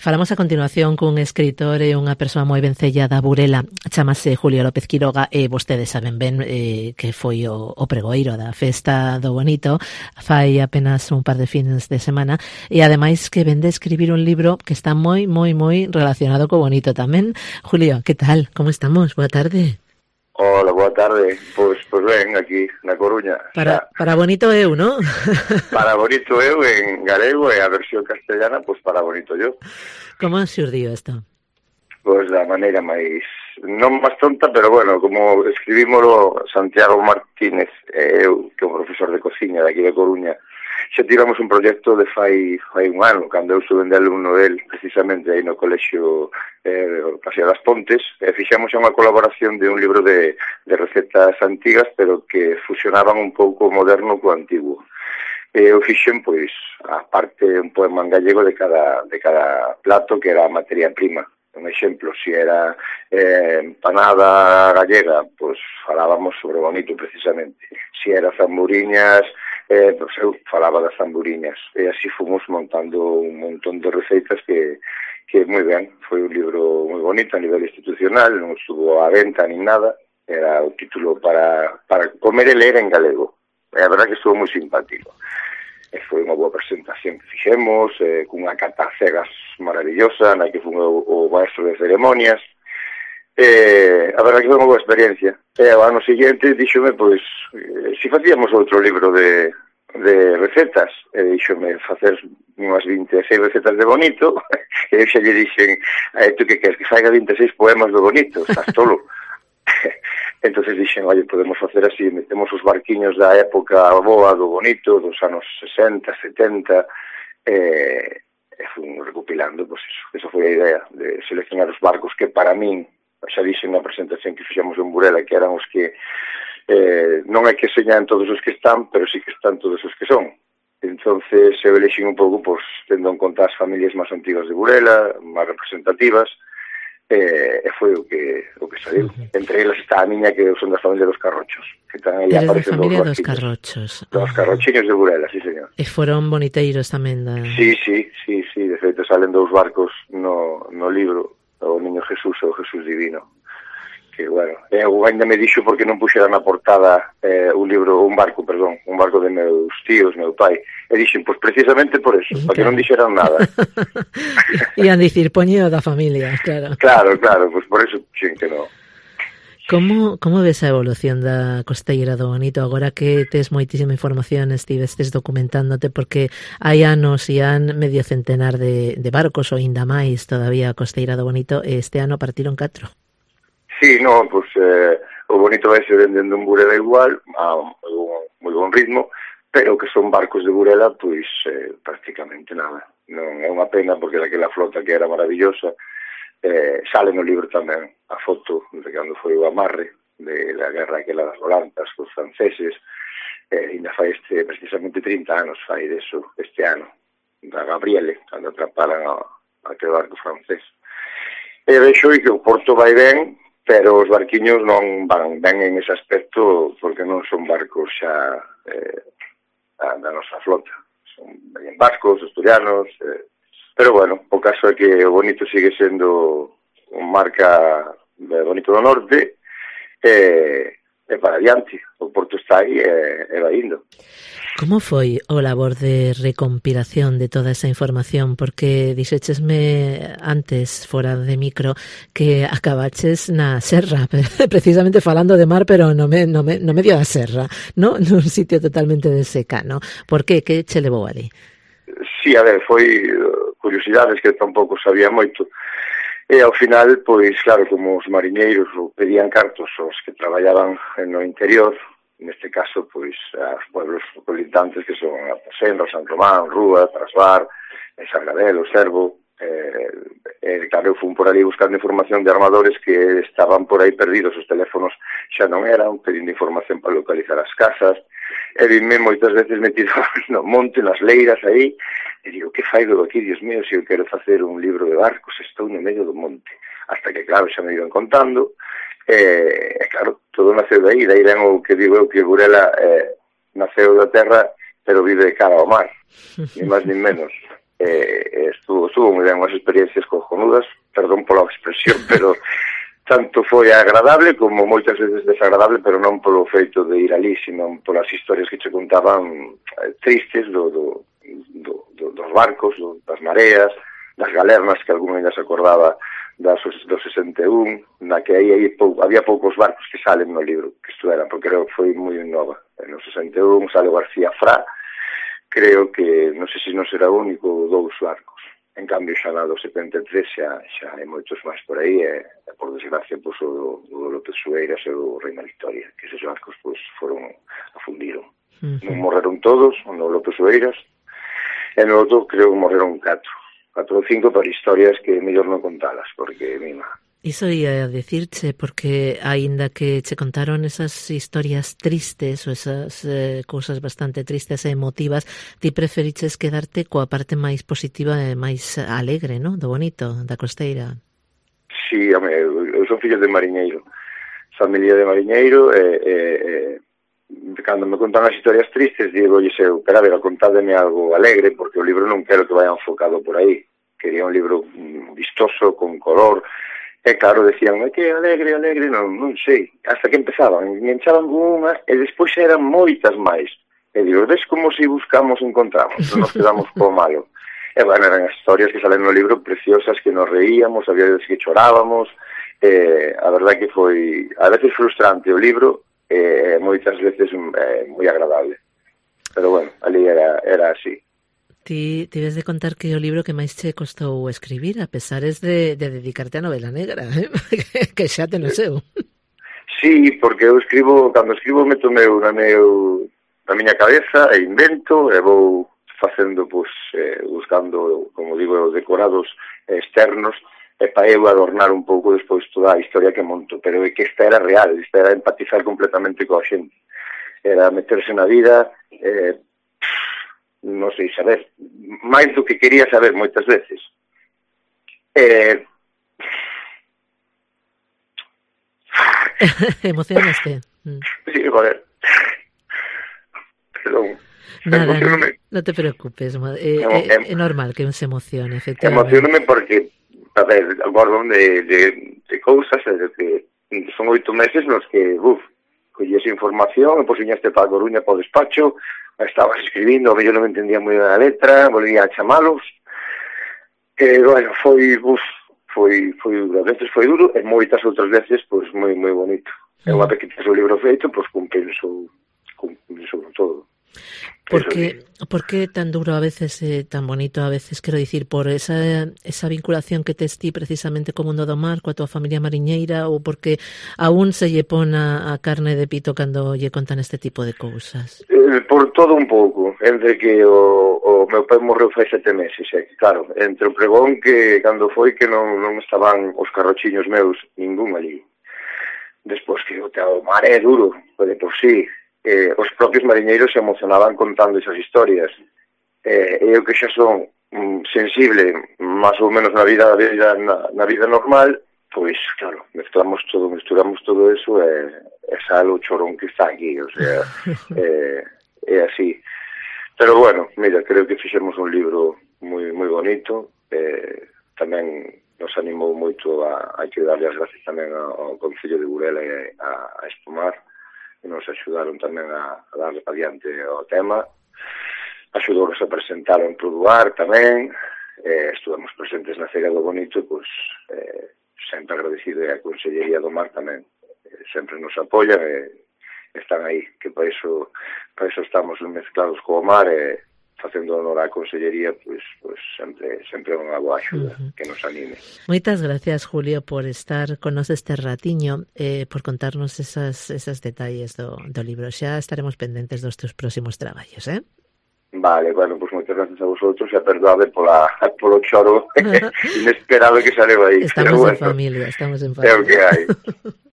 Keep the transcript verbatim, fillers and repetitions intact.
Falamos a continuación cun escritor e unha persoa moi vencella da Burela, chamase Julio López Quiroga, e vostedes saben ben eh, que foi o, o pregoeiro da Festa do Bonito fai apenas un par de fins de semana, e ademais que vende escribir un libro que está moi, moi, moi relacionado co bonito tamén. Julio, que tal? Como estamos? Boa tarde. Hola, boa tarde. Pois, pois ben, aquí na Coruña. Para, para bonito eu, non? Para bonito eu en galego e a versión castellana, pois para bonito eu. Como xurdiu isto? Pois da maneira máis, non máis tonta, pero bueno, como escribímolo Santiago Martínez e eu, que é un profesor de cociña de aquí de Coruña, xa tiramos un proxecto de fai, fai un ano, cando eu suben de alumno del, precisamente aí no colexio eh, Paseo das Pontes, e fixemos unha colaboración de un libro de, de recetas antigas, pero que fusionaban un pouco o moderno co antigo. E eu fixen, pois, a parte un poema en gallego de cada, de cada plato, que era a materia prima. Un exemplo, se era eh, empanada gallega, pois falábamos sobre o bonito precisamente. Se era zamburiñas, eh, pois eu falaba das zamburiñas. E así fomos montando un montón de receitas que, que moi ben. Foi un libro moi bonito a nivel institucional, non estuvo a venta nin nada. Era o título para, para comer e ler en galego. E a verdad que estuvo moi simpático. E foi unha boa presentación que fixemos, eh, cunha cata cegas maravillosa, na que foi o, o maestro de ceremonias. Eh, a verdad que foi unha boa experiencia. E ao ano seguinte díxome, pois, eh, si facíamos outro libro de, de recetas, e díxome facer unhas vinte e seis recetas de bonito, e eu xa lle dixen, eh, tú que queres, que faiga vinte e seis poemas de bonito, estás tolo. Entonces dixen, oye, podemos facer así, metemos os barquiños da época boa do bonito, dos anos sesenta, setenta, e, e fun recopilando, pois eso, esa foi a idea, de seleccionar os barcos que para min, xa dixen na presentación que fixemos en Burela, que eran os que, eh, non é que señan todos os que están, pero sí que están todos os que son. Entonces eu elexín un pouco, pois, tendo en conta as familias máis antigas de Burela, máis representativas, e eh, foi o que o que saiu. Uh-huh. Entre elas está a miña, que son da familia dos Carrochos, que están aí aparecendo. Eres da familia dos Carrochos. Dos Carrochiños de Burela, sí, señor. E foron boniteiros tamén da... Sí, sí, sí, sí, de feito salen dous barcos no, no libro, o Niño Jesús e o Jesús Divino, que, bueno, eu ainda me dixo porque non puxera na portada eh, un libro, un barco, perdón, un barco de meus tíos, meu pai, e dixen, pois precisamente por eso, para que non dixeran nada. Ian dicir, poñeo da familia, claro. Claro, claro, pois por eso xin que non. Como, como ves a evolución da Costeira do Bonito agora que tes moitísima información, estivestes documentándote, porque hai anos e han medio centenar de, de barcos, ou ainda máis todavía a Costeira do Bonito, e este ano partiron catro. Sí, no, pois eh, o Bonito vai se vendendo en Burela igual, a un moi bon ritmo, pero que son barcos de Burela, pois eh, prácticamente nada. Non é unha pena, porque daquela flota que era maravillosa, eh, sale no libro tamén a foto de cando foi o amarre de la guerra aquela das volantas cos franceses, eh, ainda fai este, precisamente trinta anos fai deso este ano, da Gabriele, cando atraparan a, a aquel barco francés. E vexo que o porto vai ben, pero os barquiños non van ben en ese aspecto, porque non son barcos xa eh, da nosa flota. Son ben vascos, asturianos, eh, pero bueno, o caso é que o Bonito sigue sendo un marca de Bonito do Norte, e, e para adiante, o porto está aí e, e vai indo. Como foi o labor de recompilación de toda esa información? Porque dixéchesme antes, fora de micro, que acabaches na serra, precisamente falando de mar, pero no, me, no, me, no medio da serra, ¿no? Nun sitio totalmente de seca, ¿no? Por que? Que che levou ali? Sí, a ver, foi curiosidades que tampouco sabía moito. E ao final, pois, claro, como os mariñeiros pedían cartos aos que traballaban no interior, neste caso, pois, aos pueblos colindantes que son a Senra, San Román, Rúa, Trasbar, San Gadelo, Cervo, eh, eh, claro, eu fui por ali buscando información de armadores que estaban por aí perdidos, os teléfonos xa non eran, pedindo información para localizar as casas, e vime moitas veces metido no monte, nas leiras aí, e digo, que faigo aquí, Dios mío, se eu quero facer un libro de barcos, estou no medio do monte, hasta que, claro, xa me iban contando. E, eh, claro, todo naceu de aí, daí ven o que digo eu, que Burela eh, naceu da terra, pero vive de cara ao mar, ni máis ni menos. eh, estuvo, estuvo moi ben, unhas experiencias cojonudas, perdón pola expresión, pero tanto foi agradable como moitas veces desagradable, pero non polo feito de ir ali, sino polas historias que che contaban eh, tristes do, do, do, do, dos barcos, do, das mareas, das galernas, que algún ainda se acordaba das, do sesenta e un, na que aí, aí pou, había poucos barcos que salen no libro, que estuveran, porque creo que foi moi nova. No sesenta e un sale García Fra, creo que, non sei se non será o único, dous barcos. En cambio, xa na do setenta e tres xa, xa hai moitos máis por aí, e, e por desgracia, pois, o, o López Sueiras e o Reina Victoria, que eses barcos, pois, foron, afundiron. Uh-huh. Non morreron todos, no López Sueiras, e no outro creo que morreron catro. Catro ou cinco para historias que mellor non contalas, porque, mima... Iso ia a decirche, porque aínda que che contaron esas historias tristes ou esas eh, cousas bastante tristes e emotivas, ti preferiches quedarte coa parte máis positiva e máis alegre, non? Do bonito, da costeira. Sí, home, eu son fillo de mariñeiro, familia de mariñeiro, e, e, e cando me contan as historias tristes, digo, oye, eu, pero a ver, contádeme algo alegre, porque o libro non quero que vaya enfocado por aí. Quería un libro vistoso, con color. E claro, decían, que alegre, alegre, non, non sei, hasta que empezaban, enganchaban unha, e despois eran moitas máis. E digo, ves como se buscamos encontramos, non nos quedamos co malo. E bueno, eran as historias que salen no libro preciosas, que nos reíamos, había veces que chorábamos, e a verdad que foi, a veces frustrante o libro, e moitas veces eh, moi agradable. Pero bueno, ali era, era así. Ti tives de contar que o libro que máis che costou escribir, a pesares de, de dedicarte a novela negra, eh? que xa te non seu. Sí, porque eu escribo, cando escribo meto meu na, meu, na miña cabeza e invento e vou facendo, pues, eh, buscando, como digo, decorados externos e para eu adornar un pouco despois toda a historia que monto, pero é que esta era real, esta era empatizar completamente coa xente, era meterse na vida, eh, non sei, saber máis do que quería saber moitas veces. Eh... Emocionaste. Sí, joder. Perdón. Nada, no, no te preocupes, é, é, é normal que un se emocione, efectivamente. Emocionome porque, a ver, acordo de, de, de cousas, de que son oito meses nos que, uff, collías información, e pois viñaste para a Coruña para o despacho, estabas escribindo, eu non me entendía moi a letra, volvía a chamalos, e, bueno, foi, uf, foi, foi, a veces foi duro, e moitas outras veces, pois, moi, moi bonito. E unha vez que tens o libro feito, pois, compenso, compenso todo. ¿Por qué, ¿Por qué tan duro a veces, eh, tan bonito a veces, quero dicir, por esa esa vinculación que tes ti precisamente co mundo do mar, coa tua familia mariñeira, ou porque aún se lle pon a, a carne de pito cando lle contan este tipo de cousas? Eh, por todo un pouco, entre que o, o meu pai morreu fai sete meses, e claro, entre o pregón que cando foi que non, non estaban os carrochiños meus, ningún ali. Despois que o, o mar é duro, de por sí, Eh, os propios mariñeiros se emocionaban contando esas historias. Eh, eu que xa son mm, sensible máis ou menos na vida, na vida, na, na vida normal, pois, claro, mezclamos todo, mesturamos todo eso e, e sale o chorón que está aquí, o sea, é eh, así. Pero bueno, mira, creo que fixemos un libro moi moi bonito, eh, tamén nos animou moito a, a que darle as gracias tamén ao Concello de Burela e a, a Espumar, que nos axudaron tamén a, a dar adiante o tema, axudounos a presentar en Produar tamén, eh, estuvemos presentes na Feira do Bonito, pois, eh, sempre agradecido, e a Consellería do Mar tamén, eh, sempre nos apoian e están aí, que para iso, para iso estamos mezclados co mar e facendo honor á Consellería, pois, pois sempre, sempre unha boa axuda, uh-huh, que nos anime. Moitas gracias, Julio, por estar con nos este ratiño, eh, por contarnos esas, esas detalles do, do libro. Xa estaremos pendentes dos teus próximos traballos, eh? Vale, bueno, pois pues moitas gracias a vosotros, e a perdoade pola, polo choro inesperado que saleu aí. Estamos en bueno, familia, estamos en familia. É o que hai.